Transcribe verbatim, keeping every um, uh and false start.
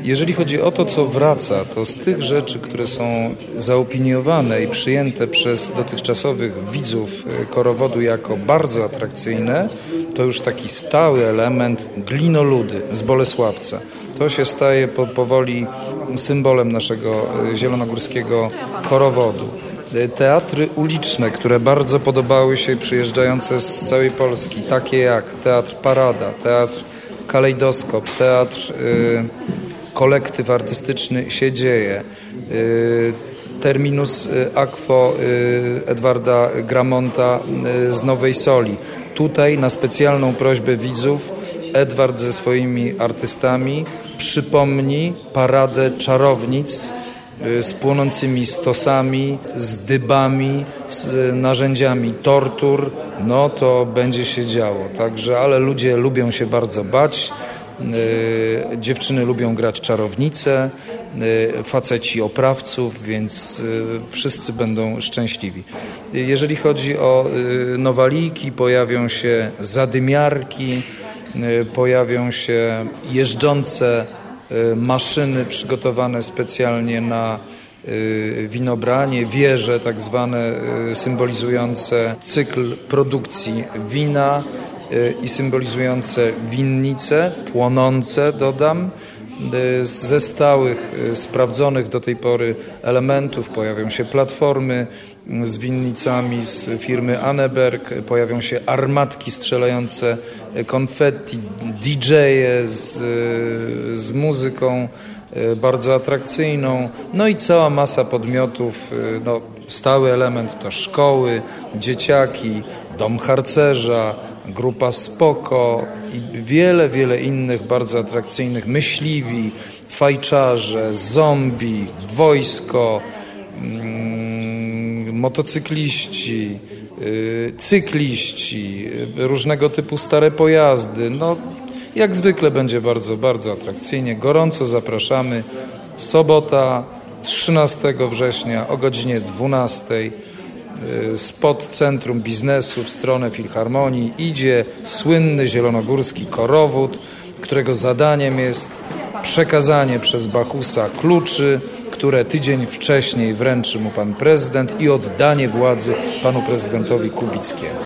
Jeżeli chodzi o to, co wraca, to z tych rzeczy, które są zaopiniowane i przyjęte przez dotychczasowych widzów Korowodu jako bardzo atrakcyjne, to już taki stały element glinoludy z Bolesławca. To się staje po, powoli symbolem naszego zielonogórskiego Korowodu. Teatry uliczne, które bardzo podobały się przyjeżdżające z całej Polski, takie jak Teatr Parada, Teatr Kalejdoskop, Teatr y, Kolektyw Artystyczny się dzieje, y, Terminus Aquo y, Edwarda Gramonta y, z Nowej Soli. Tutaj na specjalną prośbę widzów Edward ze swoimi artystami przypomni paradę czarownic z płonącymi stosami, z dybami, z narzędziami tortur. No to będzie się działo. Także, ale ludzie lubią się bardzo bać. Yy, dziewczyny lubią grać czarownice, yy, faceci oprawców, więc yy, wszyscy będą szczęśliwi. Yy, jeżeli chodzi o yy, nowalijki, pojawią się zadymiarki, yy, pojawią się jeżdżące yy, maszyny przygotowane specjalnie na yy, winobranie, wieże tak zwane yy, symbolizujące cykl produkcji wina i symbolizujące winnice, płonące, dodam. Ze stałych, sprawdzonych do tej pory elementów pojawią się platformy z winnicami z firmy Anneberg, pojawią się armatki strzelające konfetti, didżeje z, z muzyką bardzo atrakcyjną, no i cała masa podmiotów. No, stały element to szkoły, dzieciaki, dom harcerza, grupa Spoko i wiele, wiele innych bardzo atrakcyjnych, myśliwi, fajczarze, zombie, wojsko, mm, motocykliści, yy, cykliści, yy, różnego typu stare pojazdy. No, jak zwykle będzie bardzo, bardzo atrakcyjnie. Gorąco zapraszamy. Sobota, trzynastego września o godzinie dwunastej. Spod Centrum Biznesu w stronę Filharmonii idzie słynny zielonogórski Korowód, którego zadaniem jest przekazanie przez Bachusa kluczy, które tydzień wcześniej wręczy mu pan prezydent, i oddanie władzy panu prezydentowi Kubickiemu.